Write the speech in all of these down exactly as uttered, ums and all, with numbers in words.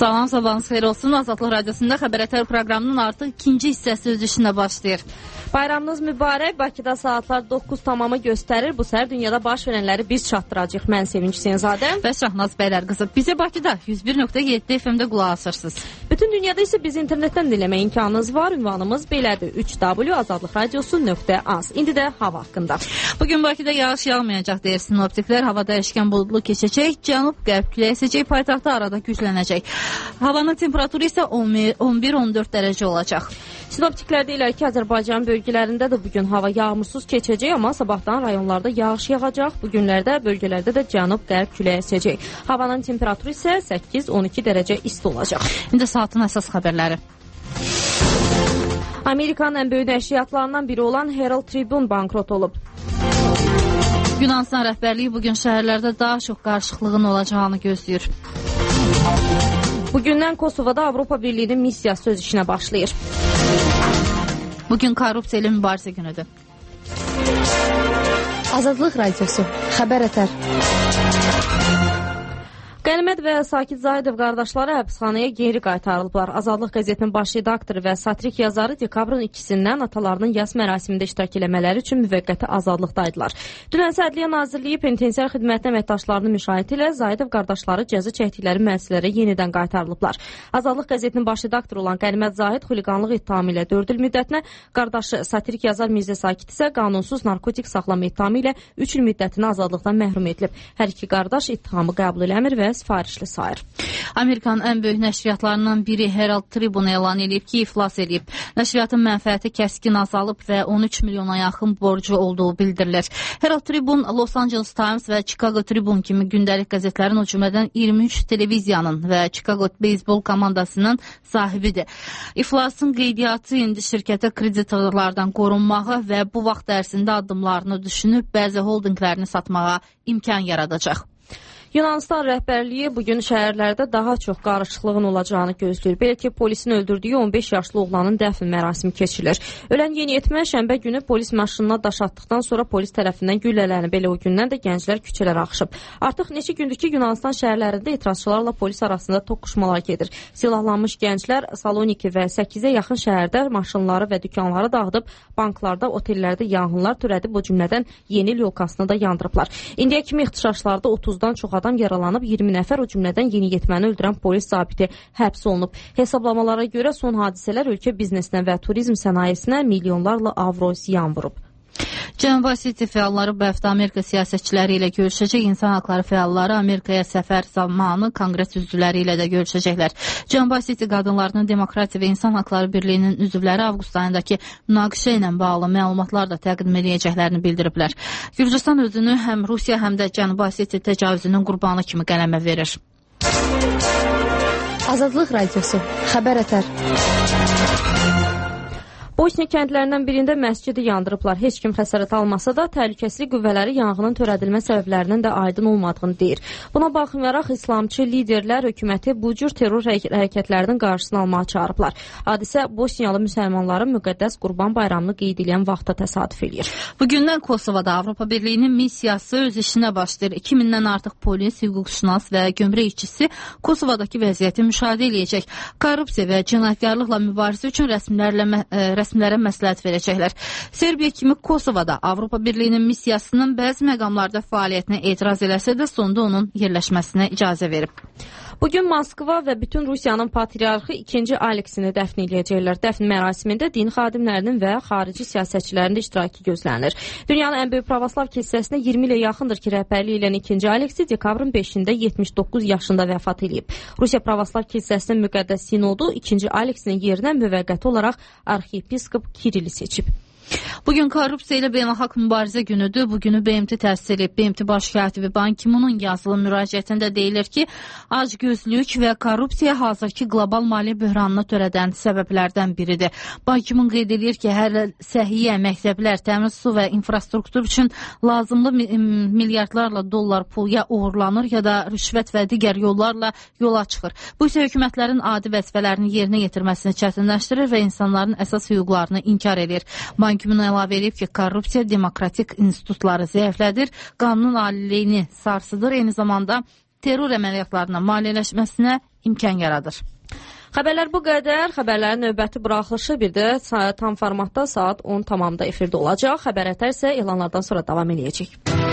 Salam, sabahınız xeyir olsun. Azadlıq Radiosunda Xəbər Ətər proqramının artıq ikinci hissəsi öz işinə başlayır. Bayramınız mübarək. Bakıda saatlar doqquz tamamı göstərir. Bu səhər dünyada baş verənləri biz çatdıracağıq. Mən Sevinç Hüseynzadə və Şahnaz Bəylər qızı. Bizə Bakıda yüz bir nöqtə yeddi F M-də qulaq asırsınız. Bütün dünyada isə biz internetdən dinləmə imkanınız var. Ünvanımız belədir: üç w azadlıq radiosu nöqtə az. İndi də hava haqqında. Bugün Bakıda yağış yağmayacaq deyir sinoptiklər. Hava dəyişkən buludlu keçəcək. Cənub-qərb küləyi əsəcək. Paytaxtda arada güclənəcək. Havanın temperaturu isə on bir on dörd dərəcə olacaq. Sinoptiklər deyirlər ki, Azərbaycan bölgələrində də bugün hava yağmursuz keçəcək, amma sabahdan rayonlarda yağış yağacaq. Bu günlərdə bölgələrdə də cənub-qərb küləyi əsəcək. Havanın temperaturu isə səkkiz on iki dərəcə isti olacaq. İndi saatın əsas xəbərləri. Amerikanın ən böyük nəşriyyatlarından biri olan Herald Tribune bankrot olub. Yunanistan rəhbərliyi bugün şəhərlərdə daha çox qarışıqlığın olacağını gözləyir. Bugündən Kosovada Avropa Birliyinin missiyası öz işinə başlayır. Bugün korrupsiya ilə mübarizə günüdür. Azadlıq Radiosu, Xəbər Ətər. Qənimət və Sakit Zahidov qardaşları həbsxanaya geri qaytarılıblar. Azadlıq qəzetinin baş redaktoru və satirik yazarı dekabrın ikisindən atalarının yas mərasimində iştirak eləmələri üçün müvəqqəti azadlıqdaydılar. Dünənsə Ədliyyə Nazirliyi penitensiar xidmət əməkdaşlarının müşahidə ilə Zahidov qardaşları cəza çəkdikləri müəssisələrə yenidən qaytarılıblar. Azadlıq qəzetinin baş redaktoru olan Qənimət Zahid xuliqanlıq ittihamı ilə dörd il müddətinə, qardaşı satirik yazar Mirzə Sakit isə qanunsuz narkotik saxlama ittihamı ilə üç il müddətinə azadlıqdan məhrum edilib. Hər iki qardaş ittihamı qəbul eləmir və sifarişli sayır. Amerikanın ən böyük nəşriyyatlarından biri Herald Tribune elan edib ki, iflas edib. Nəşriyyatın mənfəəti kəskin azalıb və on üç milyona yaxın borcu olduğu bildirilir. Herald Tribune, Los Angeles Times və Chicago Tribune kimi gündəlik qəzetlərin, o cümlədən iyirmi üç televiziyanın və Chicago beyzbol komandasının sahibidir. İflasın qeydiyyatı indi şirkətə kreditorlardan qorunmağı və bu vaxt ərzində addımlarını düşünüb bəzi holdinglərini satmağa imkan yaradacaq. Yunanistan rəhbərliyi bugün şəhərlərdə daha çox qarışıqlığın olacağını gözləyir. Belə ki, polisin öldürdüyü on beş yaşlı oğlanın dəfn mərasimi keçirilir. Ölən yeniyetmə şənbə günü polis maşınına daş atdıqdan sonra polis tərəfindən güllələnib. Belə o gündən də gənclər küçələrə axışıb. Artıq neçə gündür ki, Yunanistan şəhərlərində etirazçılarla polis arasında toqquşmalar gedir. Silahlanmış gənclər Saloniki və səkkizə yaxın şəhərdə maşınları və dükanları dağıdıb, banklarda, otellərdə yanğınlar törədib, o cümlədən Yeni il yolkasını da yandırıblar. İndiyə kimi ixtişaşlarda otuzdan çox adam yaralanıb, iyirmi nəfər, o cümlədən yeniyetməni öldürən polis zabiti həbs olunub. Hesablamalara görə son hadisələr ölkə biznesinə və turizm sənayesinə milyonlarla avro ziyan vurub. Cənubi Asiya fəalları bu həftə Amerika siyasətçiləri ilə görüşəcək. İnsan haqları fəalları Amerikaya səfər zamanı konqres üzvləri ilə də görüşəcəklər. Cənubi Asiya qadınlarının Demokratiya və İnsan Haqları Birliyinin üzvləri avqust ayındakı münaqişə ilə bağlı məlumatlar da təqdim edəcəklərini bildiriblər. Gürcüstan özünü həm Rusiya, həm də Cənubi Asiya təcavüzünün qurbanı kimi qələmə verir. Azadlıq Radiosu, Xəbər Ətər. Bosniya kəndlərindən birində məscidi yandırıblar. Heç kim xəsarət almasa da təhlükəsizlik qüvvələri yanğının törədilmə səbəblərinin də aydın olmadığını deyir. Buna baxmayaraq İslamçı liderlər hökuməti bu cür terror hərəkətlərinin qarşısını almağa çağırıblar. Hadisə Bosniyalı müsəlmanların müqəddəs Qurban bayramını qeyd edən vaxta təsadüf edir. Bugündən Kosovada Avropa Birliyinin missiyası öz işinə başlayır. iki mindən artıq polis, hüquqşünas və gömrük işçisi Kosovadakı vəziyyəti müşahidə edəcək. Korrupsiya və cinayətkarlıqla mübarizə üçün rəsmilərlə rəsmilərə məsləhət verəcəklər. Serbiya kimi Kosovada Avropa Birliyinin missiyasının bəzi məqamlarda fəaliyyətinə etiraz eləsə də sonda onun yerləşməsinə icazə verib. Bugün Moskva və bütün Rusiyanın patriarxı ikinci Aleksini dəfn edəcəklər. Dəfn mərasimində din xadimlərinin və xarici siyasətçilərin də iştirakı gözlənilir. Dünyanın ən böyük pravoslav kilsəsinə iyirmi ilə yaxındır ki, rəhbərlik edən ikinci Aleksi dekabrın beşində yetmiş doqquz yaşında vəfat edib. Rusiya Pravoslav kilsəsinin müqəddəs sinodu ikinci Aleksinin yerinə müvəqqəti olaraq arxiyepiskop Kirili seçib. Bugün korrupsiya ilə beynəlxalq mübarizə günüdür. Bugünü B M T təsis edib. B M T baş katibi Ban Ki-munun yazılı müraciətində deyilir ki, acgözlük və korrupsiya hazırki qlobal maliyyə böhranını törədən səbəblərdən biridir. Ban Ki-mun qeyd edir ki, hər səhiyyə, məktəblər, təmiz su və infrastruktur üçün lazımlı milyardlarla dollar pul ya uğurlanır, ya da rüşvət və digər yollarla yola çıxır. Bu isə hökumətlərin adi vəzifələrini yerinə yetirməsini çətinləşdirir və insanların əsas hüquqlarını inkar edir. Ban Ki-mun əlavə edib ki, korrupsiya demokratik institutları zəiflədir, qanunun aliliyini sarsıdır, eyni zamanda terror əməliyyatlarına maliyyələşməsinə imkan yaradır. Xəbərlər bu qədər. Xəbərlərin növbəti buraxılışı bir də tam formatda saat on tamamda efirdə olacaq. Xəbər ətər isə elanlardan sonra davam edəcək.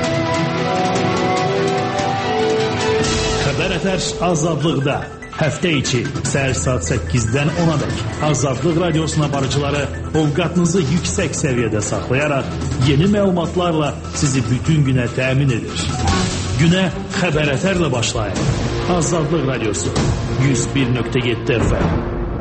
Xəbər ətər azadlıqda. Həftə içi səhər saat səkkizdən ona dək Azadlıq Radiosuna barıcıları ovqatınızı yüksək səviyyədə saxlayaraq yeni məlumatlarla sizi bütün günə təmin edir. Günə xəbər ətərlə başlayın. Azadlıq Radiosu yüz bir nöqtə yeddi F M.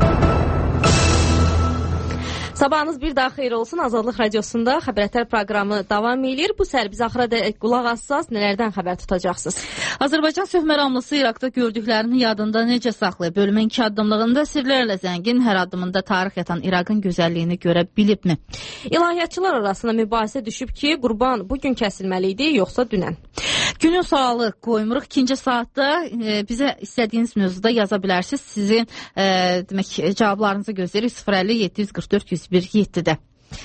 Sabahınız bir daha xeyir olsun. Azadlıq Radiosunda Xəbər ətər proqramı davam edir. Bu səhər biz axıra dək qulaq assaz nələrdən xəbər tutacaqsınız? Azərbaycan sülh məramlısı İraqda gördüklərinin yadında necə saxlayıb? Bölümün iki addımlığında sirlərlə zəngin, hər addımında tarix yatan İraqın gözəlliyini görə bilibmi? İlahiyyatçılar arasında mübahisə düşüb ki, qurban bugün kəsilməli idi, yoxsa dünən? Günün sualı qoymuruq. İkinci saatda e, bizə istədiyiniz mövzuda yaza bilərsiniz. Sizin e, demək cavablarınızı gözləyirik sıfır əlli yeddi yüz qırx dörd yüz bir yeddidə.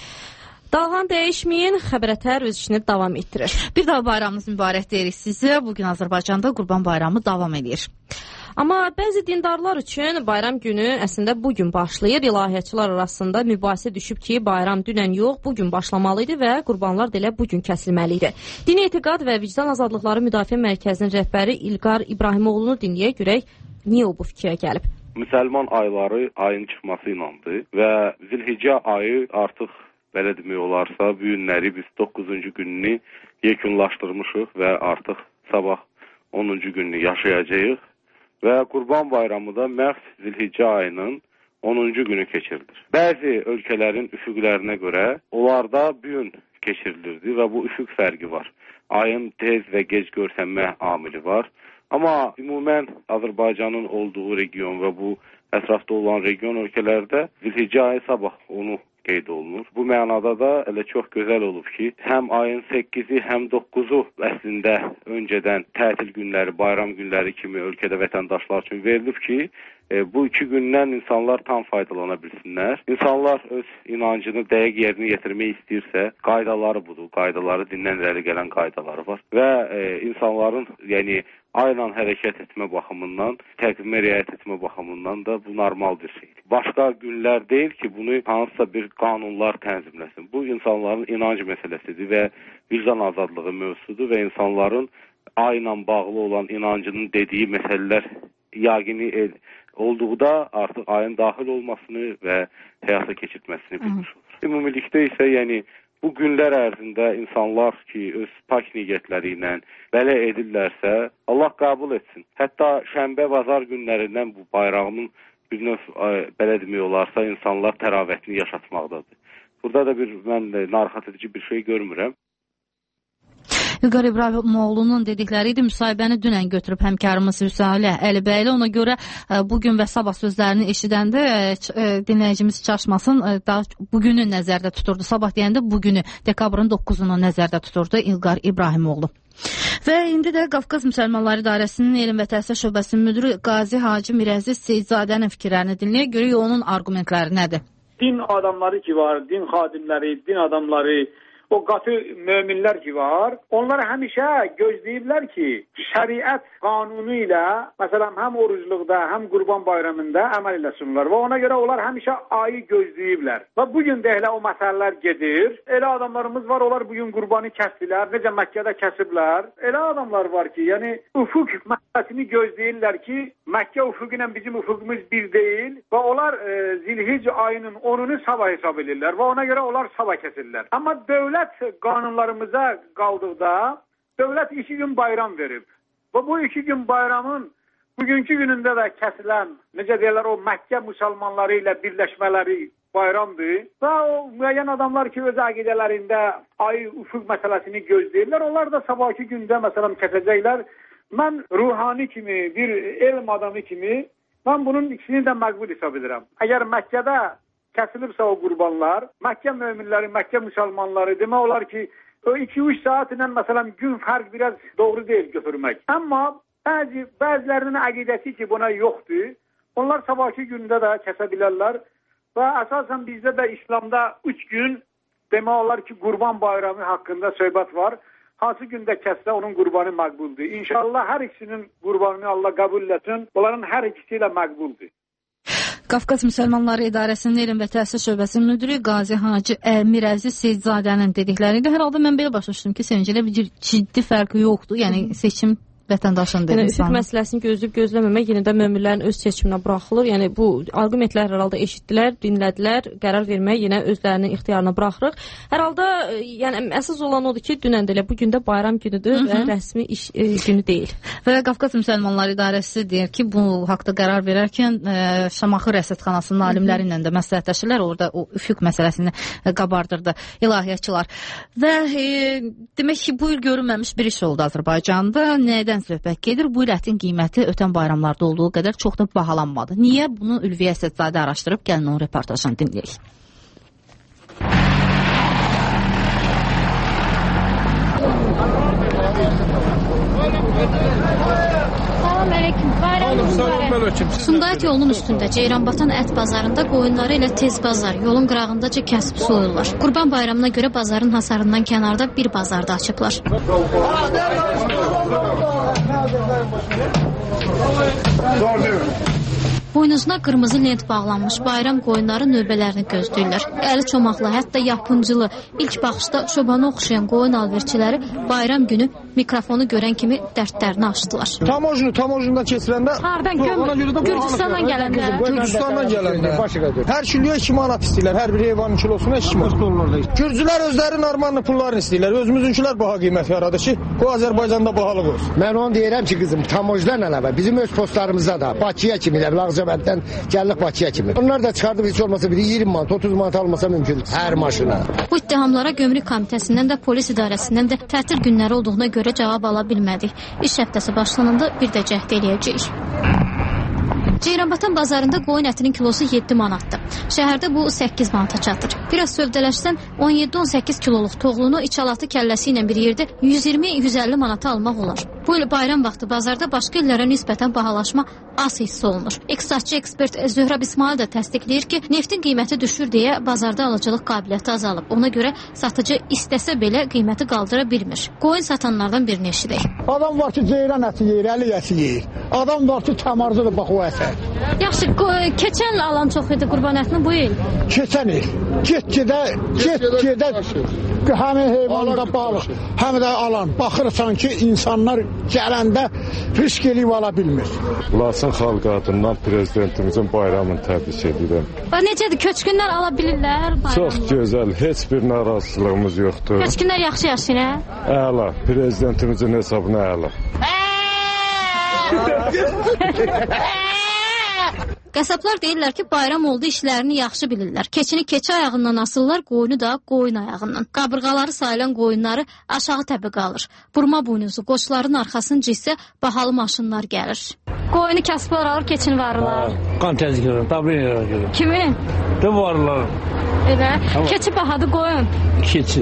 Dalğan dəyişməyin, Xəbər ətər öz işini davam etdirir. Bir daha bayramınız mübarək deyirik sizə. Bugün Azərbaycanda Qurban Bayramı davam edir. Amma bəzi dindarlar üçün bayram günü əslində bugün başlayır. İlahiyyatçılar arasında mübahisə düşüb ki, bayram dünən yox, bugün başlamalı idi və qurbanlar da elə bugün kəsilməli idi. Dini Etiqad və Vicdan Azadlıqları Müdafiə Mərkəzinin rəhbəri İlqar İbrahimoğlu'nu dinləyə görək, niyə o bu fikrə gəlib? Müsəlman ayları ayın çıxması inandı və Zilhiccə ayı artıq belə demək olarsa bu günləri biz doqquzuncu gününü yekunlaşdırmışıq və artıq sabah onuncu gününü yaşayacağıq. Və Qurban Bayramı da məhz Zilhiccə ayının onuncu günü keçirilir. Bəzi ölkələrin üfüqlərinə görə onlarda bu gün keçirilirdi və bu üfüq fərqi var. Ayın tez və gec görsənmə amili var. Amma ümumən Azərbaycanın olduğu region və bu ətrafda olan region ölkələrdə Zilhiccə ayı sabah onu qeyd olunur. Bu mənada da elə çox gözəl olub ki, həm ayın səkkizi, həm doqquzu əslində öncədən tətil günləri, bayram günləri kimi ölkədə vətəndaşlar üçün verilib ki, e, bu iki gündən insanlar tam faydalana bilsinlər. İnsanlar öz inancını dəqiq yerinə yetirmək istəyirsə, qaydaları budur. Qaydaları dindən irəli gələn qaydaları var və e, insanların, yəni ayla hərəkət etmə baxımından, təqvimə riayət etmə baxımından da bu normal bir şeydir. Başqa günlər deyil ki, bunu hansısa bir qanunlar tənzimləsin. Bu insanların inanc məsələsidir və vicdan azadlığı mövzusudur və insanların ayla bağlı olan inancının dediyi məsələlər yaqini olduğuda artıq ayın daxil olmasını və həyata keçirtməsini bilmiş olur. Ümumilikdə isə yəni bu günlər ərzində insanlar ki, öz pak niyyətləri ilə belə edirlərsə, Allah qəbul etsin. Hətta şənbə, bazar günlərindən bu bayrağının bir növ belə demək olarsa, insanlar təravətini yaşatmaqdadır. Burada da bir mən narahat edici bir şey görmürəm. İlqar İbrahimoğlu'nun dedikləri idi, müsahibəni dünən götürüb həmkarımız Hüsaylə Əlibəyli. Ona görə bugün və sabah sözlərini eşidəndə dinləyicimiz çaşmasın, daha bugünü nəzərdə tuturdu. Sabah deyəndə bugünü, dekabrın doqquzunu nəzərdə tuturdu İlqar İbrahimoğlu. Və indi də Qafqaz Müsəlmanları İdarəsinin Elm və Təhsil Şöbəsinin müdürü Qazi Hacı Mirəziz Seydzadənin fikirlərini dinləyə görək, onun argumentləri nədir? Din adamları ki var, din xadimləri, din adamları, o qatı möminlər ki var, onlar həmişə gözləyiblər ki, şəriət qanunu ilə, məsələn, həm orucluqda, həm Qurban bayramında əməl eləsinlər və ona görə onlar həmişə ayı gözləyiblər. Və bugün də elə o məsələlər gedir. Elə adamlarımız var, onlar bugün qurbanı kəsdilər, necə Məkkədə kəsiblər. Elə adamlar var ki, yəni üfüq məsələsini gözləyirlər ki, Məkkə üfüqü ilə bizim üfüqümüz bir deyil və onlar e, Zilhicə ayının onunu sabah hesab edirlər və ona görə onlar sabah kəsirlər. Amma dövlət qanunlarımıza qaldıqda dövlət iki gün bayram verib. Və bu iki gün bayramın bugünkü günündə də kəsilən, necə deyirlər, o Məkkə müsəlmanları ilə birləşmələri bayramdır. Və o müəyyən adamlar ki, öz əqidələrində ayı üfüq məsələsini gözləyirlər. Onlar da sabahki gündə məsələn kəsəcəklər. Mən ruhani kimi, bir elm adamı kimi mən bunun ikisini də məqbul hesab edirəm. Əgər Məkkədə kəsilibsə o qurbanlar, Məkkə möminləri, Məkkə müsəlmanları demək olar ki, o iki üç saat ilə məsələn gün fərq biraz doğru deyil götürmək. Amma bəzi bəzilərinin əqidəsi ki, buna yoxdur. Onlar sabahki gündə də kəsə bilərlər və əsasən bizdə də İslamda üç gün demək olar ki, Qurban bayramı haqqında söhbət var. hansı gündə kəssə onun qurbanı məqbuldur. İnşallah hər ikisinin qurbanını Allah qəbul etsin. Onların hər ikisi ilə məqbuldur. Qafqaz Müsəlmanları İdarəsinin Elm və Təhsil Şöbəsinin müdiri Qazi Hacı Mirəziz Seyidzadənin dedikləri də hər halda mən belə başa düşdüm ki, Sevincələ bir ciddi fərqi yoxdur. Yəni seçim vətəndaşındır. Yəni üfüq məsələsini gözləyib gözləməmək yenə də möminlərin öz seçiminə buraxılır. Yəni bu arqumentlər hər halda eşitdilər, dinlədilər, qərar verməyi yenə özlərinin ixtiyarına buraxırıq. Hər halda yəni əsas olan odur ki, dünən də elə bu gün də bayram günüdür Hı -hı. və rəsmi iş e, günü deyil. Və Qafqaz Müsəlmanları İdarəsi deyir ki, bu haqqda qərar verərkən e, Şamaxı Rəsədxanasının alimləri ilə də məsləhətləşirlər. Orada o üfüq məsələsini e, qabardırdı ilahiyyatçılar. Və e, demək ki, bu il görünməmiş bir iş oldu Azərbaycanda. Nədən söhbət gedir? Bu il ətin qiyməti ötən bayramlarda olduğu qədər çox da bahalanmadı. Niyə? Bunu Ülviyə Əsədzadə araşdırıb, gəlin onun reportajını dinləyək. Sumqayıt yolunun üstündə Ceyranbatan ət bazarında qoyunları ilə tez bazar yolun qırağındaca kəsib soyurlar. Qurban bayramına görə bazarın hasarından kənarda bir bazarda açıblar. Boynuzuna qırmızı lent bağlanmış bayram qoyunları növbələrini gözləyirlər. Əli çomaqlı, hətta yapıncılı, ilk baxışda çobana oxşayan qoyun alverçiləri bayram günü mikrofonu görən kimi dərdlərini açdılar. Tamojnu, tamojundan keçirəndə... Hardan? Gürcüstandan gələndə. Gürcüstandan gələndə. Hər kiloya iki manat istəyirlər, hər bir heyvanın kilosuna iki manat. Gürcülər özləri normalını pullarını istəyirlər. Özümüzünkülər baha qiymət yaradır ki, bu Azərbaycanda bahalıq olsun. Mən onu deyirəm ki, qızım, tamojdan əlavə bizim öz postlarımızda da Bakıya kimilər, Ağcabənddən gəldik Bakıya kimi. Onlar da çıxardıb heç olmasa biri iyirmi manat, otuz manat almasa mümkün hər maşına. Bu ittihamlara Gömrük Komitəsindən də, polis idarəsindən də tətil günləri olduğuna görə cavab ala bilmədik. İş həftəsi başlananda bir də cəhd eləyəcəyik. Ceyranbatan bazarında qoyun ətinin kilosu yeddi manatdır. Şəhərdə bu səkkiz manata çatır. Biraz sövdələşsən on yeddi on səkkiz kiloluq toğlunu içalatı kəlləsi ilə bir yerdə yüz iyirmi yüz əlli manata almaq olar. Bu il bayram vaxtı bazarda başqa illərə nisbətən bahalaşma az hiss olunur. İqtisadçı ekspert Zöhrəb İsmail də təsdiqləyir ki, neftin qiyməti düşür deyə bazarda alıcılıq qabiliyyəti azalıb. Ona görə satıcı istəsə belə qiyməti qaldıra bilmir. Qoyun satanlardan birini eşidək. Adam var ki, ceyran əti yeyir, əli əti yeyir. Adam var ki, tamarcıdır, bax o əti. Yaxşı, keçən il alan çox idi qurban ətini bu il? Keçən il. Get-gedə, get-gedə həmin heyvanda balıq, həm də alan. Baxırsan ki, insanlar gələndə risk eləyib ala bilmir. Laçın xalq adından prezidentimizin bayramını təbrik edirəm. Və necədir, köçkünlər ala bilirlər bayramı? Çox gözəl, heç bir narazılığımız yoxdur. Köçkünlər yaxşı yaşayır, hə? Əla, prezidentimizin hesabına əla. Qəssablar deyirlər ki, bayram oldu, işlərini yaxşı bilirlər. Keçini keçi ayağından asırlar, qoyunu da qoyun ayağından. Qabırğaları sayılan qoyunları aşağı təbəqə alır. Burma buynuzu, qoçların arxasınca isə bahalı maşınlar gəlir. Qoyunu kəsblər alır, keçini varırlar. Qan təzgirlər, tabrin edir. Kimin? De varırlar. Elə, keçi bahadır qoyun. Keçi.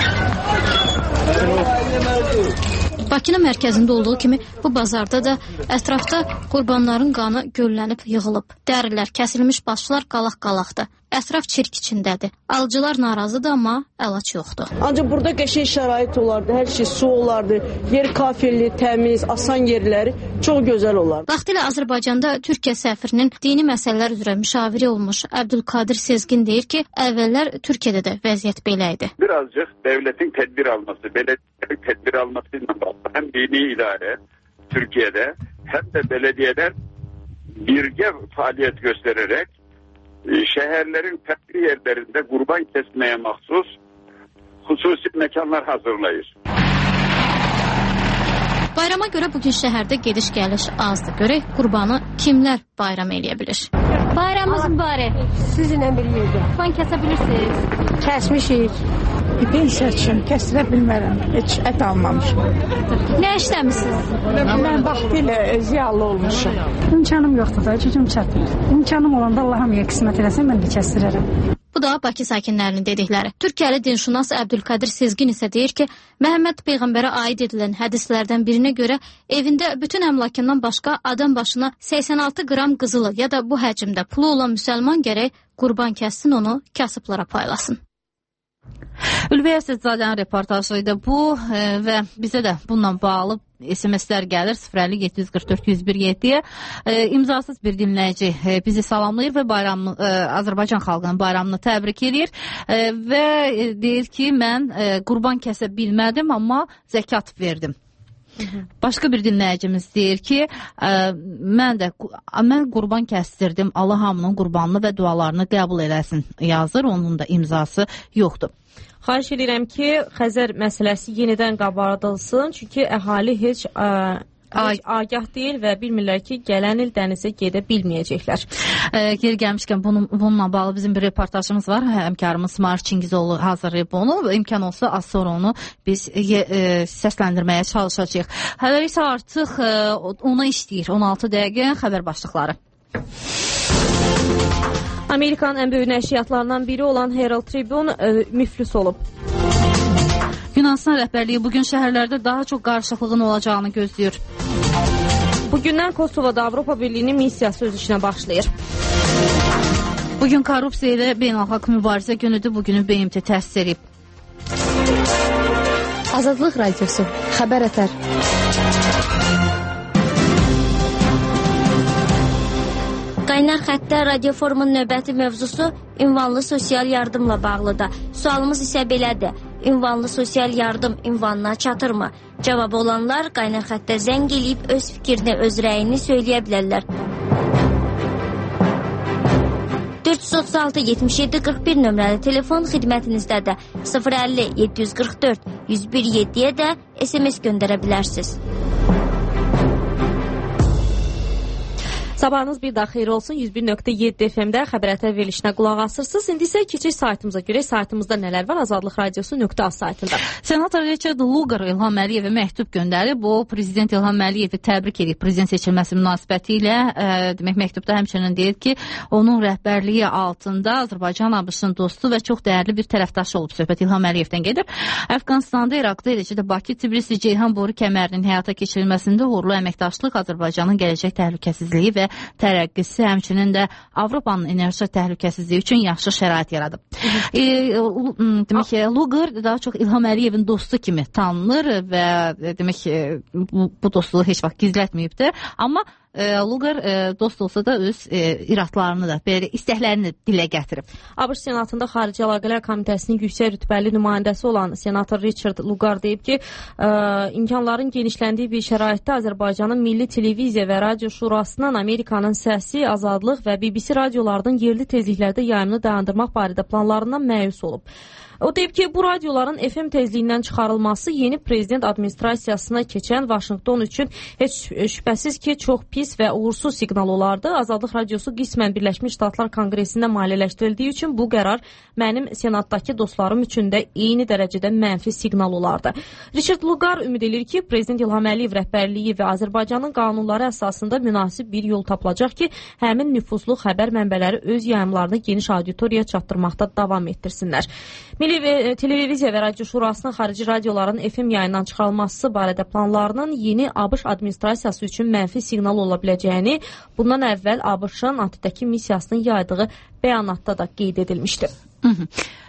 Bakının mərkəzində olduğu kimi bu bazarda da ətrafda qurbanların qanı göllənib yığılıb. Dərilər, kəsilmiş başlar qalaq-qalaqdır. Ətraf çirk içindədir. Alıcılar narazıdır, amma əlac yoxdur. Ancaq burada qəşəng şərait olardı, hər şey su olardı, yer kafirli, təmiz, asan yerləri çox gözəl olardı. Vaxtilə Azərbaycanda Türkiyə səfirinin dini məsələlər üzrə müşaviri olmuş Əbdülkadir Sezgin deyir ki, əvvəllər Türkiyədə də vəziyyət belə idi. Birazcıq dövlətin tədbir alması, belediyenin tədbir alması ilə bağlı həm dini idarə Türkiyədə, həm də belediyələr birgə fəaliyyət göstərərək şəhərlərin fərqli yerlərində qurban kəsməyə məxsus xüsusi məkanlar hazırlayır. Bayrama görə bugün şəhərdə gediş-gəliş azdır. Görək qurbanı kimlər bayram eləyə bilir? Bayramımız mübarək. Sizinlə bir yerdə. Qurban kəsə bilirsiniz? Kəsmişik. Pensiya üçün kəstirə bilmərəm. Heç ət almamışım. Nə işləmişsiniz? Mən vaxtilə ziyalı olmuşum. İmkanım yoxdur da, gücüm çatmır. İmkanım olanda Allah hamıya qismət eləsin, mən də kəstirərəm. Bu da Bakı sakinlərinin dedikləri. Türkiyəli dinşünas Əbdülkadir Sezgin isə deyir ki, Məhəmməd Peyğəmbərə aid edilən hədislərdən birinə görə evində bütün əmlakından başqa adam başına səksən altı qram qızılı ya da bu həcmdə pulu olan müsəlman gərək qurban kəssin, onu kasıblara paylasın. Ülviyə Əsədzadənin reportajıydı bu e, və bizə də bununla bağlı S M S-lər gəlir sıfır əlli yeddi yüz qırx dörd yüz bir yeddiyə. E, imzasız bir dinləyici e, bizi salamlayır və bayramı, e, Azərbaycan xalqının bayramını təbrik edir e, və e, deyir ki, mən e, qurban kəsə bilmədim, amma zəkat verdim. Başqa bir dinləyicimiz deyir ki, ə, mən də mən qurban kəsdirdim, Allah hamının qurbanını və dualarını qəbul eləsin yazır, onun da imzası yoxdur. Xahiş edirəm ki, Xəzər məsələsi yenidən qabardılsın, çünki əhali heç ə, Heç agah deyil və bilmirlər ki, gələn il dənizə gedə bilməyəcəklər. E, Geri gəlmişkən bunun, bununla bağlı bizim bir reportajımız var. Həmkarımız Marif Çingizoğlu hazırlayıb onu. İmkan olsa az sonra onu biz e, e, səsləndirməyə çalışacağıq. Hələ isə artıq e, ona işləyir. on altı dəqiqə xəbər başlıqları. Amerikanın ən böyük nəşriyyatlarından biri olan Herald Tribune e, müflis olub. Yunanistan rəhbərliyi bugün şəhərlərdə daha çox qarışıqlığın olacağını gözləyir. Bugündən Kosovada Avropa Birliyinin missiyası öz işinə başlayır. Bugün korrupsiya ilə beynəlxalq mübarizə günüdür. Bugünü B M T təsis edib. Azadlıq Radiosu. Xəbər ətər. Qaynar xəttə radio forumun növbəti mövzusu ünvanlı sosial yardımla bağlıdır. Sualımız isə belədir. Ünvanlı sosial yardım ünvanına çatırmı? Cavabı olanlar qaynar xəttə zəng eləyib öz fikrini, öz rəyini söyləyə bilərlər. dörd yüz otuz altı yetmiş yeddi qırx bir nömrəli telefon xidmətinizdədir. sıfır əlli yeddi yüz qırx dörd yüz bir yeddiyə də S M S göndərə bilərsiniz. Sabahınız bir daha xeyir olsun. yüz bir nöqtə yeddi F M-də xəbər ətər verilişinə qulaq asırsınız. İndi isə keçək saytımıza görə. Saytımızda nələr var? Azadlıq Radiosu nöqtə az saytında. Senator Richard Lugar İlham Əliyevə məktub göndərib. O, Prezident İlham Əliyevi təbrik edib. Prezident seçilməsi münasibəti ilə e, demək məktubda həmçinin deyir ki, onun rəhbərliyi altında Azərbaycan A B Ş-ın dostu və çox dəyərli bir tərəfdaşı olub. Söhbət İlham Əliyevdən gedir. Əfqanistanda, İraqda, eləcə də Bakı, Tbilisi, Ceyhan boru kəmərinin həyata keçirilməsində uğurlu əməkdaşlıq Azərbaycanın gələcək təhlükəsizliyi və tərəqqisi, həmçinin də Avropanın enerji təhlükəsizliyi üçün yaxşı şərait yaradıb. E, demək ki, Lugar daha çox İlham Əliyevin dostu kimi tanınır və demək ki, bu, bu dostluğu heç vaxt gizlətməyibdir. Amma e, Lugar e, dost olsa da öz e, iradlarını da, belə istəklərini dilə gətirib. ABŞ Senatında Xarici Əlaqələr Komitəsinin yüksək rütbəli nümayəndəsi olan senator Richard Lugar deyib ki, e, imkanların genişləndiyi bir şəraitdə Azərbaycanın Milli Televiziya və Radio Şurasının Amerikanın Səsi, Azadlıq və B B C radiolarının yerli tezliklərdə yayımını dayandırmaq barədə planlarından məyus olub. O deyib ki, bu radioların F M tezliyindən çıxarılması yeni prezident administrasiyasına keçən Vaşinqton üçün heç şübhəsiz ki, çox pis və uğursuz siqnal olardı. Azadlıq Radiosu qismən Birləşmiş Ştatlar Konqresində maliyyələşdirildiyi üçün bu qərar mənim senatdakı dostlarım üçün də eyni dərəcədə mənfi siqnal olardı. Richard Lugar ümid edir ki, Prezident İlham Əliyev rəhbərliyi və Azərbaycanın qanunları əsasında münasib bir yol tapılacaq ki, həmin nüfuzlu xəbər mənbələri öz yayımlarını geniş auditoriyaya çatdırmaqda davam etdirsinlər. Milli Televiziya və Radio Şurasının xarici radioların F M yayından çıxarılması barədə planlarının yeni A B Ş administrasiyası üçün mənfi siqnal ola biləcəyini bundan əvvəl A B Ş-ın Antidəki missiyasının yaydığı bəyanatda da qeyd edilmişdi. Hı -hı.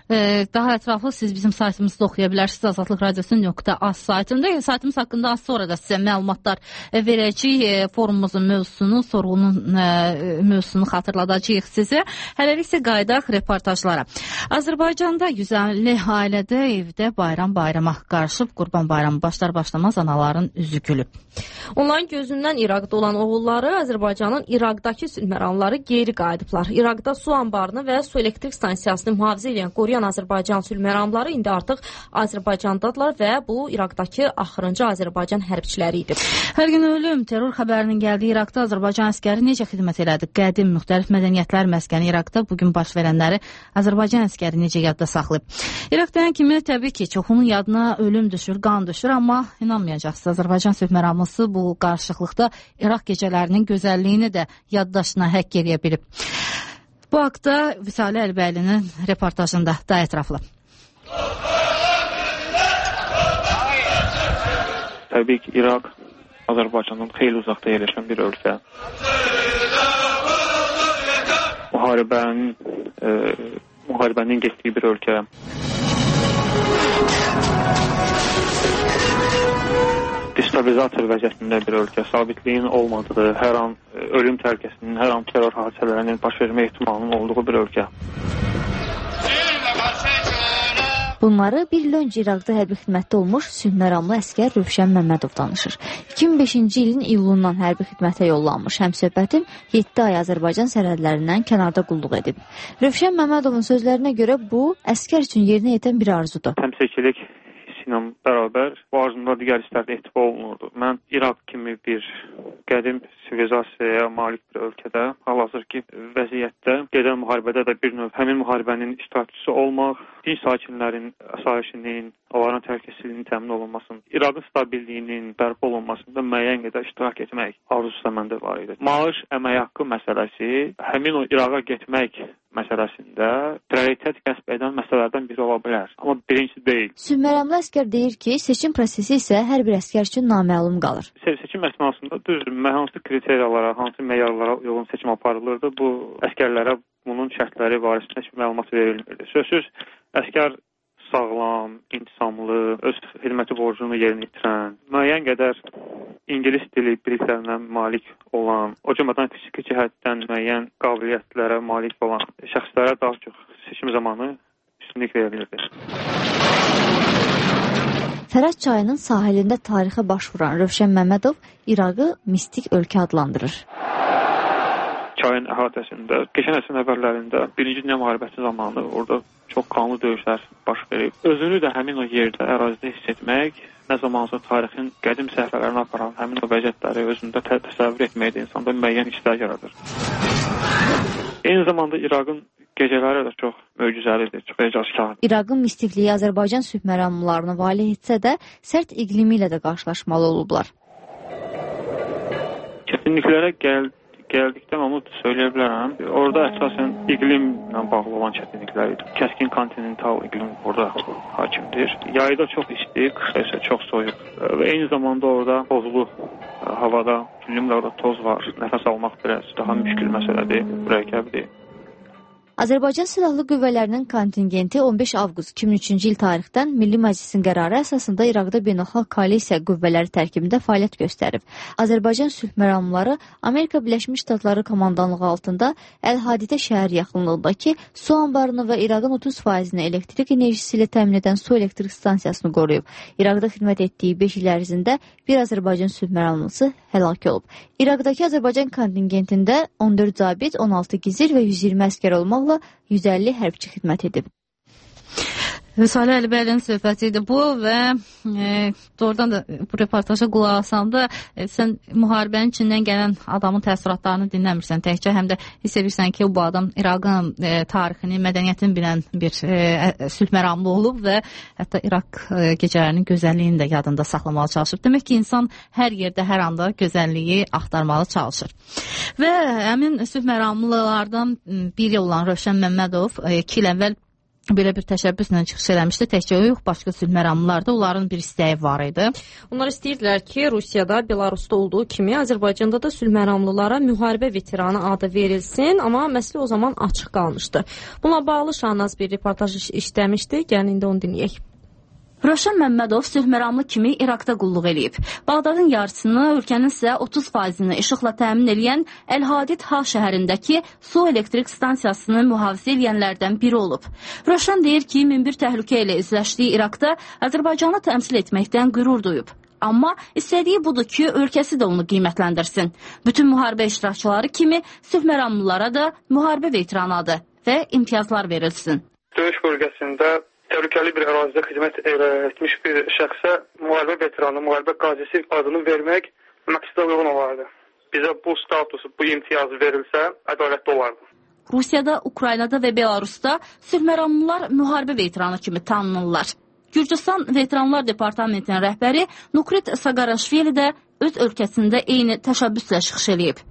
Daha ətraflı siz bizim saytımızda oxuya bilərsiniz. Azadlıq Radiosu nöqtə az saytında. Saytımız haqqında az sonra da sizə məlumatlar verəcəyik. Forumumuzun mövzusunu, sorğunun mövzusunu xatırladacağıq sizə. Hələlik isə qaydaq reportajlara. Azərbaycanda yüz əlli ailədə evdə bayram bayrama qarışıb. Qurban bayramı başlar başlamaz anaların üzü gülüb. Onların gözündən İraqda olan oğulları Azərbaycanın İraqdakı sülhməramları geri qayıdıblar. İraqda su anbarını və su elektrik stansiyasını mühafizə edən, qoruyan Azərbaycan sülhməramları indi artıq Azərbaycandadırlar və bu İraqdakı axırıncı Azərbaycan hərbçiləri idi. Hər gün ölüm, terror xəbərinin gəldiyi İraqda Azərbaycan əskəri necə xidmət elədi? Qədim, müxtəlif mədəniyyətlər məskəni İraqda bugün baş verənləri Azərbaycan əskəri necə yadda saxlayıb? İraqdan kimi təbii ki, çoxunun yadına ölüm düşür, qan düşür, amma inanmayacaqsınız, Azərbaycan sülhməramlısı bu qarışıqlıqda İraq gecələrinin gözəlliyini də yaddaşına həkk eləyə bilib. Bu haqda Vüsalə Əlbəylinin reportajında daha ətraflı. Təbii ki, İraq Azərbaycandan xeyli uzaqda yerləşən bir ölkə. Müharibənin, e, müharibənin getdiyi bir ölkə. Destabilizator vəziyyətində bir ölkə, sabitliyin olmadığı, hər an ölüm təhlükəsinin, hər an terror hadisələrinin baş vermə ehtimalının olduğu bir ölkə. Bunları bir il öncə İraqda hərbi xidmətdə olmuş sülhməramlı əskər Rövşən Məmmədov danışır. iki min beşinci ilin iyulundan hərbi xidmətə yollanmış həmsöhbətim yeddi ay Azərbaycan sərhədlərindən kənarda qulluq edib. Rövşən Məmmədovun sözlərinə görə bu, əskər üçün yerinə yetən bir arzudur. Təmsilçilik ilə bərabər bu arzumda digər hisslərdə ehtiva olunurdu. Mən İraq kimi bir qədim sivilizasiyaya malik bir ölkədə, hal-hazırki vəziyyətdə gedən müharibədə də bir növ həmin müharibənin iştirakçısı olmaq, dinc sakinlərin əsayişinin, onların təhlükəsizliyinin təmin olunmasının, İraqın stabilliyinin bərpa olunmasında müəyyən qədər iştirak etmək arzusu da məndə var idi. Maaş, əmək haqqı məsələsi həmin o İraqa getmək məsələsində prioritet kəsb edən məsələlərdən biri ola bilər. Amma birinci deyil. Sülhməramlı əskər deyir ki, seçim prosesi isə hər bir əskər üçün naməlum qalır. Seçim əsnasında düzdür, hansı kriteriyalara, hansı meyarlara uyğun seçim aparılırdı, bu əskərlərə bunun şərtləri barəsində heç məlumat verilmirdi. Sözsüz, əskər sağlam, intisamlı, öz xidməti borcunu yerinə yetirən, müəyyən qədər İngilis dili biliklərinə malik olan, o cümlədən fiziki cəhətdən müəyyən qabiliyyətlərə malik olan şəxslərə daha çox seçim zamanı üstünlük verilirdi. Fərəd çayının sahilində tarixə baş vuran Rövşən Məmmədov İraqı mistik ölkə adlandırır. Çayın əhatəsində, keçən əsrin əvvəllərində birinci Dünya müharibəsi zamanı orada çox qanlı döyüşlər baş verib. Özünü də həmin o yerdə, ərazidə hiss etmək, nə zamansa tarixin qədim səhifələrini aparan həmin o vəziyyətləri özündə tə təsəvvür etmək də insanda müəyyən hisslər yaradır. Eyni zamanda İraqın gecələri də çox möcüzəlidir, çox ecazkardır. İraqın mistikliyi Azərbaycan sülhməramlılarını valeh etsə də, sərt iqlimi ilə də qarşılaşmalı olublar. Çətinliklərə gəl gəldikdən onu söyləyə bilərəm. Orada əsasən iqlimlə bağlı olan çətinliklər idi. Kəskin kontinental iqlim orada hakimdir. Yayda çox isti, qışda isə çox soyuq. Və eyni zamanda orada tozlu havada, günlüklərdə toz var. Nəfəs almaq biraz daha müşkül məsələdir, mürəkkəbdir. Azərbaycan Silahlı Qüvvələrinin kontingenti on beş avqust iki min üçüncü il tarixdən Milli Məclisin qərarı əsasında İraqda beynəlxalq koalisiya qüvvələri tərkibində fəaliyyət göstərib. Azərbaycan sülhməramlıları Amerika Birləşmiş Ştatları komandanlığı altında Əl-Hadidə şəhər yaxınlığındakı su anbarını və İraqın otuz faizini elektrik enerjisi ilə təmin edən su elektrik stansiyasını qoruyub. İraqda xidmət etdiyi beş il ərzində bir Azərbaycan sülhməramlısı həlak olub. İraqdakı Azərbaycan kontingentində on dörd zabit, on altı gizir və yüz iyirmi əskər olmaqla yüz əlli hərbçi xidmət edib. Salih Əlibəlinin söhbəti idi bu və e, doğrudan da bu reportaja qulaq asanda e, sən müharibənin içindən gələn adamın təəssüratlarını dinləmirsən təkcə, həm də hiss edirsən ki, bu adam İraqın e, tarixini, mədəniyyətini bilən bir e, sülhməramlı olub və hətta İraq e, gecələrinin gözəlliyini də yadında saxlamağa çalışıb. Demək ki, insan hər yerdə, hər anda gözəlliyi axtarmağa çalışır. Və həmin sülhməramlılardan biri olan Rövşən Məmmədov e, iki il əvvəl belə bir təşəbbüslə çıxış eləmişdi. Təkcə o yox, başqa sülhməramlılarda onların bir istəyi var idi. Onlar istəyirdilər ki, Rusiyada, Belarusda olduğu kimi Azərbaycanda da sülhməramlılara müharibə veteranı adı verilsin, amma məsələ o zaman açıq qalmışdı. Bununla bağlı Şahnaz bir reportaj işləmişdi. Gəlin indi onu dinləyək. Rövşən Məmmədov sülhməramlı kimi İraqda qulluq eləyib. Bağdadın yarısını, ölkənin isə otuz faizini işıqla təmin eləyən Əl-Hadid H şəhərindəki su elektrik stansiyasını mühafizə eləyənlərdən biri olub. Rövşən deyir ki, min bir təhlükə ilə üzləşdiyi İraqda Azərbaycanı təmsil etməkdən qürur duyub. Amma istədiyi budur ki, ölkəsi də onu qiymətləndirsin. Bütün müharibə iştirakçıları kimi sülhməramlılara da müharibə veteranı adı və imtiyazlar verilsin. Döyüş bölgəsində təhlükəli bir ərazidə xidmət etmiş bir şəxsə müharibə veteranı, müharibə qazisi adını vermək məqsədə uyğun olardı. Bizə bu statusu, bu imtiyazı verilsə, ədalətli olardı. Rusiyada, Ukraynada və Belarusda sülhməramlılar müharibə veteranı kimi tanınırlar. Gürcüstan Veteranlar Departamentinin rəhbəri Nukrit Saqaraşvili də öz ölkəsində eyni təşəbbüslə çıxış eləyib.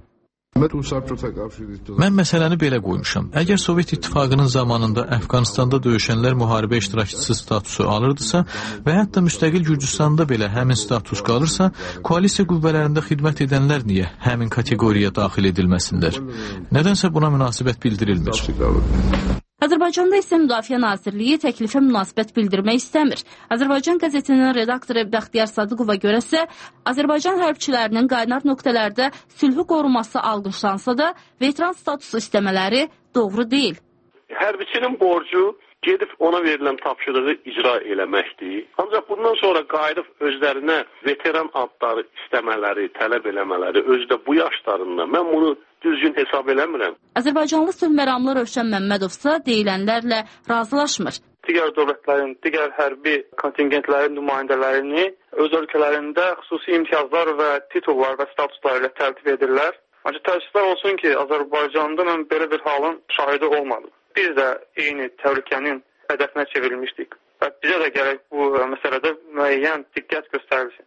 Mən məsələni belə qoymuşam. Əgər Sovet İttifaqının zamanında Əfqanistanda döyüşənlər müharibə iştirakçısı statusu alırdısa və hətta müstəqil Gürcüstanda belə həmin status qalırsa, koalisiya qüvvələrində xidmət edənlər niyə həmin kateqoriyaya daxil edilməsinlər? Nədənsə buna münasibət bildirilmir. Azərbaycanda isə Müdafiə Nazirliyi təklifə münasibət bildirmək istəmir. Azərbaycan qəzetinin redaktoru Bəxtiyar Sadıqova görə isə Azərbaycan hərbçilərinin qaynar nöqtələrdə sülhü qoruması alqışlansa da, veteran statusu istəmələri doğru deyil. Hərbiçinin borcu gedib ona verilən tapşırığı icra eləməkdir. Ancaq bundan sonra qayıdıb özlərinə veteran adları istəmələri, tələb eləmələri özdə bu yaşlarında mən bunu düzgün hesab eləmirəm. Azərbaycanlı sülh məramlı Rövşən Məmmədov isə deyilənlərlə razılaşmır. Digər dövlətlərin, digər hərbi kontingentlərin nümayəndələrini öz ölkələrində xüsusi imtiyazlar və titullar və statuslar ilə təltif edirlər. Ancaq təəssüflər olsun ki, Azərbaycanda mən belə bir halın şahidi olmadım. Biz də eyni təhlükənin hədəfinə çevrilmişdik və bizə də gərək bu məsələdə müəyyən diqqət göstərilsin.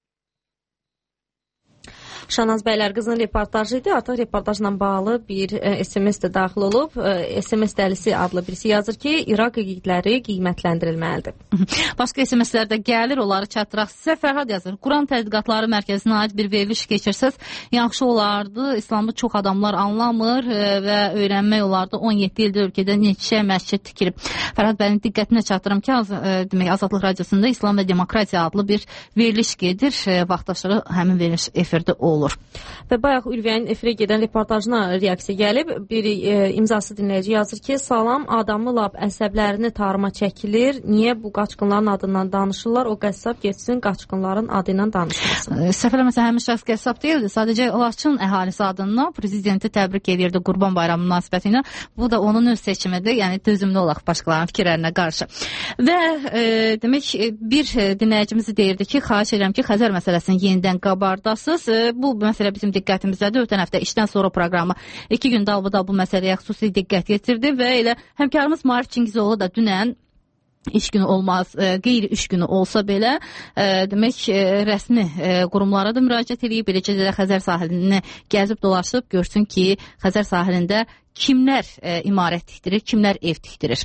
Şanaz Bəylərqızın reportajı idi. Artıq reportajla bağlı bir e, S M S də daxil olub. E, S M S dəlisi adlı birisi yazır ki, İraq igidləri qiymətləndirilməlidir. Başqa S M S-lər də gəlir, onları çatdıraq sizə. Fərhad yazır. Quran Tədqiqatları Mərkəzinə aid bir veriliş keçirsəz, yaxşı olardı. İslamda çox adamlar anlamır e, və öyrənmək olardı. on yeddi ildə ölkədə neçə məscid tikilib. Fərhad bəyin diqqətinə çatdırım ki, az, e, demək Azadlıq Radiosunda İslam və Demokratiya adlı bir veriliş gedir. E, vaxtaşırı həmin veriliş efirdə olur. Olur. Və bayaq Ülviyyənin efirə gedən reportajına reaksiya gəlib. Bir e, imzası dinləyici yazır ki, salam, adamı lap əsəblərini tarıma çəkilir. Niyə bu qaçqınların adından danışırlar? O qəssab getsin qaçqınların adından danışmasın. E, Səhv eləməsə həmin şəxs qəssab deyildi. Sadəcə Laçın əhalisi adından prezidenti təbrik edirdi Qurban Bayramı münasibəti ilə. Bu da onun öz seçimidir. Yəni dözümlü olaq başqalarının fikirlərinə qarşı. Və e, demək bir dinləyicimiz deyirdi ki, xahiş edirəm ki, Xəzər məsələsini yenidən qabardasınız. E, bu Bu məsələ bizim diqqətimizdədir. Ötən həftə işdən sonra proqramı iki gün dalbadal bu məsələyə xüsusi diqqət yetirdi və elə həmkarımız Marif Çingizoğlu da dünən iş günü olmaz, qeyri iş günü olsa belə e, demək e, rəsmi e, qurumlara da müraciət edib, beləcə də Xəzər sahilini gəzib dolaşıb görsün ki, Xəzər sahilində kimlər e, imarət tikdirir, kimlər ev tikdirir.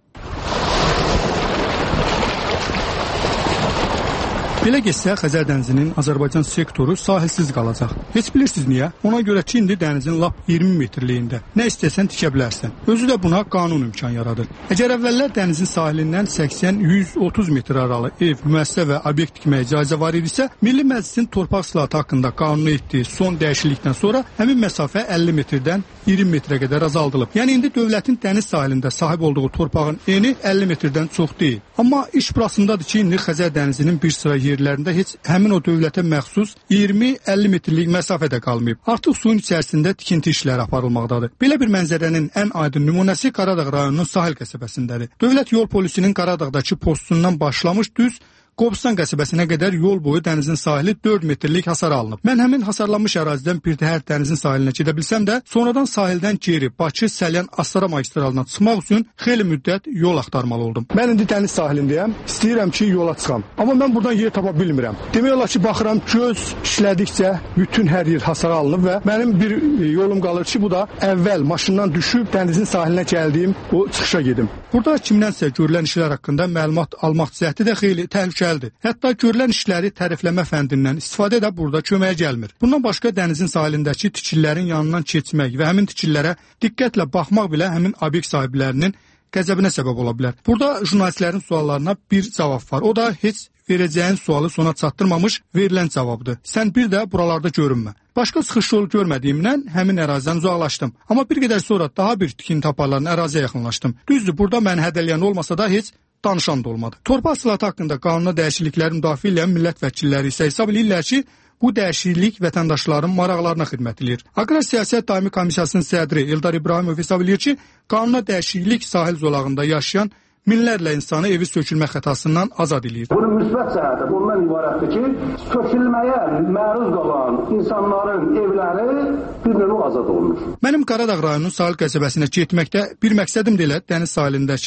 Belə getsə, Xəzər dənizinin Azərbaycan sektoru sahilsiz qalacaq. Heç bilirsiniz niyə? Ona görə ki, indi dənizin lap iyirmi metrliyində. Nə istəsən tikə bilərsən. Özü də buna qanun imkan yaradır. Əgər əvvəllər dənizin sahilindən səksən yüz otuz metr aralı ev, müəssisə və obyekt tikməyə icazə var idisə, Milli Məclisin torpaq islahatı haqqında qanuna etdiyi son dəyişiklikdən sonra həmin məsafə əlli metrdən iyirmi metrə qədər azaldılıb. Yəni indi dövlətin dəniz sahilində sahib olduğu torpağın eni əlli metrdən çox deyil. Amma iş burasındadır ki, indi Xəzər dənizinin bir sıra yerlərində heç həmin o dövlətə məxsus iyirmi əlli metrlik məsafədə qalmayıb. Artıq suyun içərisində tikinti işləri aparılmaqdadır. Belə bir mənzərənin ən aydın nümunəsi Qaradağ rayonunun sahil qəsəbəsindədir. Dövlət yol polisinin Qaradağdakı postundan başlamış düz Qobustan qəsəbəsinə qədər yol boyu dənizin sahili dörd metrlik hasar alınıb. Mən həmin hasarlanmış ərazidən bir təhər dənizin sahilinə gedə bilsəm də, sonradan sahildən geri Bakı, Səlyan, Astara magistralına çıxmaq üçün xeyli müddət yol axtarmalı oldum. Mən indi dəniz sahilindəyəm, istəyirəm ki, yola çıxam. Amma mən buradan yer tapa bilmirəm. Demək olar ki, baxıram, göz işlədikcə bütün hər yer hasar alınıb və mənim bir yolum qalır ki, bu da əvvəl maşından düşüb dənizin sahilinə gəldiyim o çıxışa gedim. Burada kimdənsə görülən işlər haqqında məlumat almaq cəhdi də xeyli təhlükəlidir. Hətta görülən işləri tərifləmə fəndindən istifadə də burada köməyə gəlmir. Bundan başqa dənizin sahilindəki tikililərin yanından keçmək və həmin tikililərə diqqətlə baxmaq belə həmin obyekt sahiblərinin qəzəbinə səbəb ola bilər. Burada jurnalistlərin suallarına bir cavab var. O da heç verəcəyin sualı sona çatdırmamış verilən cavabdır. Sən bir də buralarda görünmə. Başqa çıxış yolu görmədiyimdən həmin ərazidən uzaqlaşdım. Amma bir qədər sonra daha bir tikinti aparılan əraziyə yaxınlaşdım. Düzdür, burada məni hədələyən olmasa da heç danışan da olmadı. Torpaq islahatı haqqında qanuna dəyişiklikləri müdafiə edən millət vəkilləri isə hesab edirlər ki, bu dəyişiklik vətəndaşların maraqlarına xidmət edir. Aqrar Siyasət Daimi Komissiyasının sədri Eldar İbrahimov hesab edir ki, qanuna dəyişiklik sahil zolağında yaşayan minlərlə insanı evi sökülmə xətasından azad edir. Bunun müsbət cəhəti bundan ibarətdir ki, sökülməyə məruz qalan insanların evləri bir növ azad olunur. Mənim Qaradağ rayonunun sahil qəsəbəsinə getməkdə bir məqsədim də elə dəniz sahilindəki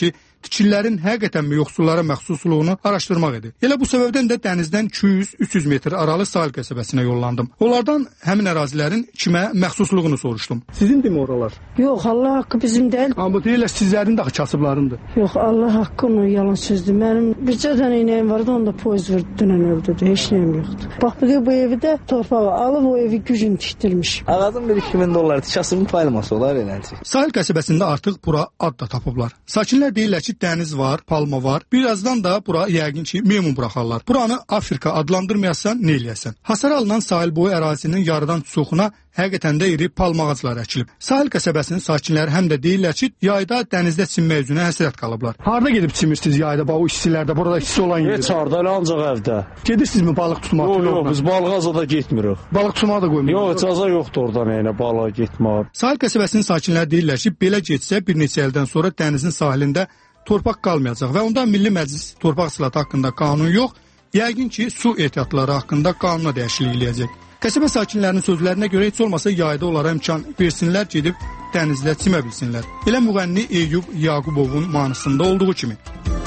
tikililərin həqiqətənmi yoxsullara məxsusluğunu araşdırmaq idi. Elə bu səbəbdən də dənizdən iki yüz üç yüz metr aralı sahil qəsəbəsinə yollandım. Onlardan həmin ərazilərin kimə məxsusluğunu soruşdum. Sizindir mi oralar? Yox, Allah haqqı bizim deyil. Amma deyirlər sizlərin də kasıblarındır. Yox, Allah haqqı onu yalan sözdür. Mənim bircə dənə inəyim vardı, onda poyuz vurdu, dünən öldürdü. Heç nəyim yoxdur. Bax, bu evi də torpağı alıb o evi gücün tikdirmiş. Ağacın bir iki min dollar kasıbın paylaması olar eləncə. Sahil qəsəbəsində artıq bura ad da tapıblar. Sakinlər deyirlər ki, dəniz var, palma var. Birazdan da bura yəqin ki, meymun buraxarlar. Buranı Afrika adlandırmayasan, nə eləyəsən? Hasar alınan sahil boyu ərazinin yarıdan çoxuna həqiqətən də iri palma ağacları əkilib. Sahil qəsəbəsinin sakinləri həm də deyirlər ki, yayda dənizdə çimmək üzünə həsrət qalıblar. Harda gedib çimirsiniz yayda, bax o istilərdə, burada isti olan yerdə? Heç harda, ancaq evdə. Gedirsinizmi balıq tutmağa? Yox, yox, biz balığa zada getmirik. Balıq tutmağa da qoymuyoruz. Yox, icazə yoxdur oradan yəni balığa getməyə. Sahil qəsəbəsinin sakinləri deyirlər ki, belə getsə bir neçə ildən sonra dənizin sahilində torpaq qalmayacaq və onda Milli Məclis torpaq islahatı haqqında qanun yox, yəqin ki, su ehtiyatları haqqında qanuna dəyişiklik eləyəcək. Qəsəbə sakinlərinin sözlərinə görə heç olmasa yayda onlara imkan versinlər, gedib dənizdə çimə bilsinlər. Elə müğənni Eyyub Yaqubovun mahnısında olduğu kimi.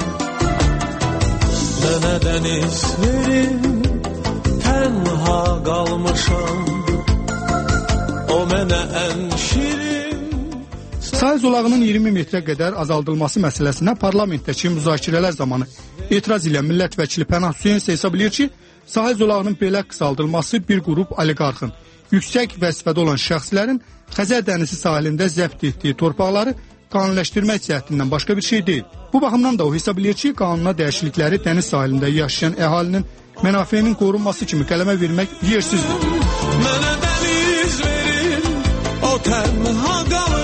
Mənə dəniz verin, tənha qalmışam, o mənə ən şirin. Sahil zolağının iyirmi metrə qədər azaldılması məsələsinə parlamentdəki müzakirələr zamanı etiraz edən millət vəkili Pənah Hüseyn isə hesab edir ki, sahil zolağının belə qısaldılması bir qrup oliqarxın, yüksək vəzifədə olan şəxslərin Xəzər dənizi sahilində zəbt etdiyi torpaqları qanunləşdirmək cəhdindən başqa bir şey deyil. Bu baxımdan da o hesab edir ki, qanuna dəyişiklikləri dəniz sahilində yaşayan əhalinin mənafeyinin qorunması kimi qələmə vermək yersizdir. Mənə dəniz verin, o tənha qalır.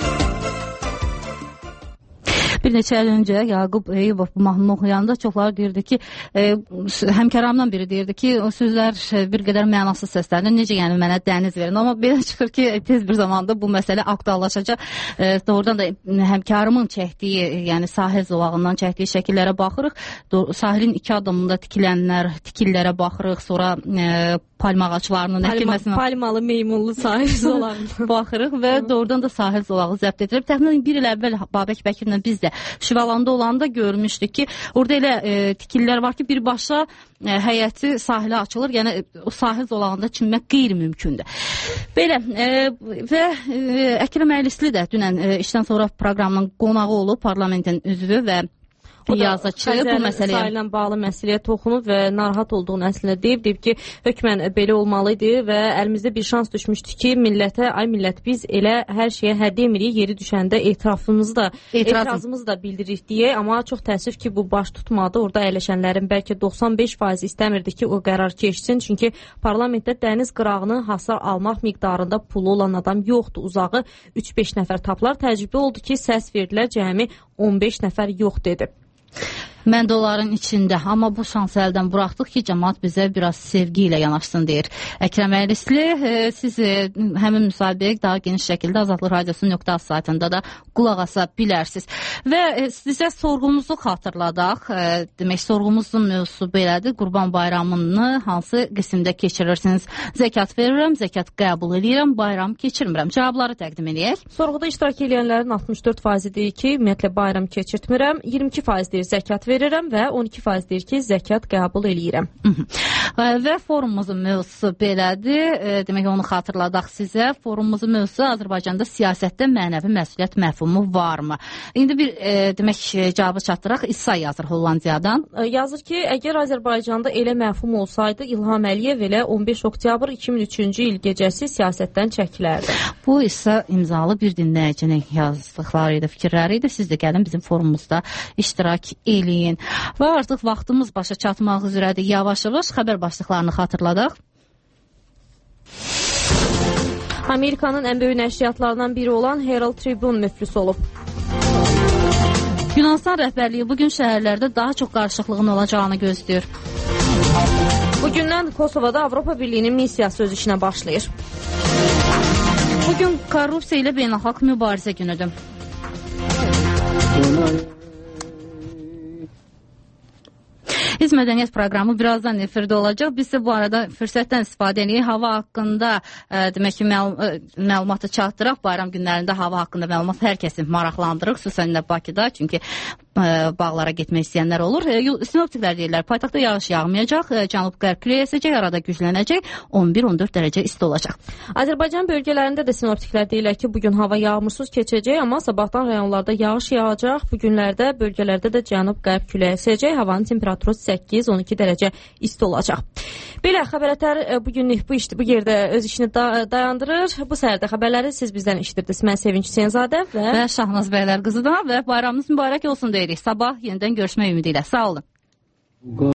Bir neçə il öncə Yaqub Eyyubov bu mahnını oxuyanda çoxları deyirdi ki, e, həmkarlarımdan biri deyirdi ki, o sözlər bir qədər mənasız səslənir. Necə yəni mənə dəniz verin? Amma belə çıxır ki, tez bir zamanda bu məsələ aktuallaşacaq. E, doğrudan da həmkarımın çəkdiyi, yəni sahil zolağından çəkdiyi şəkillərə baxırıq. Sahilin iki adamında tikilənlər, tikillərə baxırıq. Sonra e, palma ağaclarının əkilməsinə palmalı meymunlu sahil zolağına baxırıq və doğrudan da sahil zolağı zəbt edilib. Təxminən bir il əvvəl Babək Bəkirlə biz də Şüvalanda olanda görmüşdük ki, orada elə e, tikillər var ki, birbaşa e, həyəti sahilə açılır. Yəni o sahil zolağında çimmək qeyri-mümkündür. Belə e, və e, Əkrəm Əylisli də dünən e, işdən sonra proqramın qonağı olub, parlamentin üzvü və yazıcı bu məsələyə sahillə bağlı məsələyə toxunub və narahat olduğunu əslində deyib, deyib ki, hökmən belə olmalı idi və əlimizdə bir şans düşmüşdü ki, millətə, ay millət, biz elə hər şeyə hə demirik, yeri düşəndə etirafımızı da, etirazımızı da bildiririk deyə, amma çox təəssüf ki, bu baş tutmadı. Orada əyləşənlərin bəlkə doxsan beş faizi istəmirdi ki, o qərar keçsin, çünki parlamentdə dəniz qırağını hasar almaq miqdarında pulu olan adam yoxdur. Uzağı üç beş nəfər taplar. Təcrübə oldu ki, səs verdilər, cəmi on beş nəfər yox dedi. Mən də onların içində, amma bu şansı əldən buraxdıq ki, cəmaat bizə biraz sevgi ilə yanaşsın deyir. Əkrəm Əylisli, e, siz e, həmin müsahibəyə daha geniş şəkildə Azadlıq Radiosu nöqtə az saytında da qulaq asa bilərsiniz. Və e, sizə sorğumuzu xatırladaq. E, demək, sorğumuzun mövzusu belədir. Qurban bayramını hansı qismdə keçirirsiniz? Zəkat verirəm, zəkat qəbul edirəm, bayram keçirmirəm. Cavabları təqdim edək. Sorğuda iştirak edenlərin altmış dörd faizi deyir ki, ümumiyyətlə bayram keçirtmirəm, iyirmi iki faiz deyir zəkat verirəm və on iki faiz deyir ki, zəkat qəbul eləyirəm. Və forumumuzun mövzusu belədir. Demək, onu xatırladaq sizə. Forumumuzun mövzusu Azərbaycanda siyasətdə mənəvi məsuliyyət məfhumu varmı? İndi bir e, demək cavabı çatdıraq. İsa yazır Hollandiyadan. Yazır ki, əgər Azərbaycanda elə məfhum olsaydı, İlham Əliyev elə on beş oktyabr iki min üçüncü il gecəsi siyasətdən çəkilərdi. Bu İsa imzalı bir dinləyicinin yazdıqları idi, fikirləri idi. Siz də gəlin bizim forumumuzda iştirak eləyin. Və artıq vaxtımız başa çatmaq üzrədir. Yavaş-yavaş xəbər başlıqlarını xatırladaq. Amerikanın ən böyük nəşriyyatlarından biri olan Herald Tribune müflis olub. Yunanistan rəhbərliyi bugün şəhərlərdə daha çox qarışıqlığın olacağını gözləyir. Bugündən Kosovada Avropa Birliyinin missiyası öz işinə başlayır. Bugün korrupsiya ilə beynəlxalq mübarizə günüdür. Biz mədəniyyət proqramı birazdan efirdə olacaq. Biz isə bu arada fürsətdən istifadə edək. Hava haqqında e, demək ki, məl məlumatı çatdıraq. Bayram günlərində hava haqqında məlumat hər kəsi maraqlandırır, xüsusən də Bakıda. Çünki bağlara getmək istəyənlər olur. Sinoptiklər deyirlər, paytaxtda yağış yağmayacaq, cənub-qərb küləyi əsəcək, arada güclənəcək, on bir on dörd dərəcə isti olacaq. Azərbaycan bölgələrində də sinoptiklər deyirlər ki, bugün hava yağmursuz keçəcək, amma sabahdan rayonlarda yağış yağacaq. Bu günlərdə bölgələrdə də cənub-qərb küləyi əsəcək, havanın temperaturu səkkiz on iki dərəcə isti olacaq. Belə xəbərətər bu günlük bu işdə bu yerdə öz işini da dayandırır. Bu səhərdə xəbərləri siz bizdən eşitirdiniz. Mən Sevinç Hüseynzadə və, və Şahnaz Bəylər qızıdan və bayramınız mübarək olsun deyirik. Sabah yenidən görüşmək ümidi ilə. Sağ olun.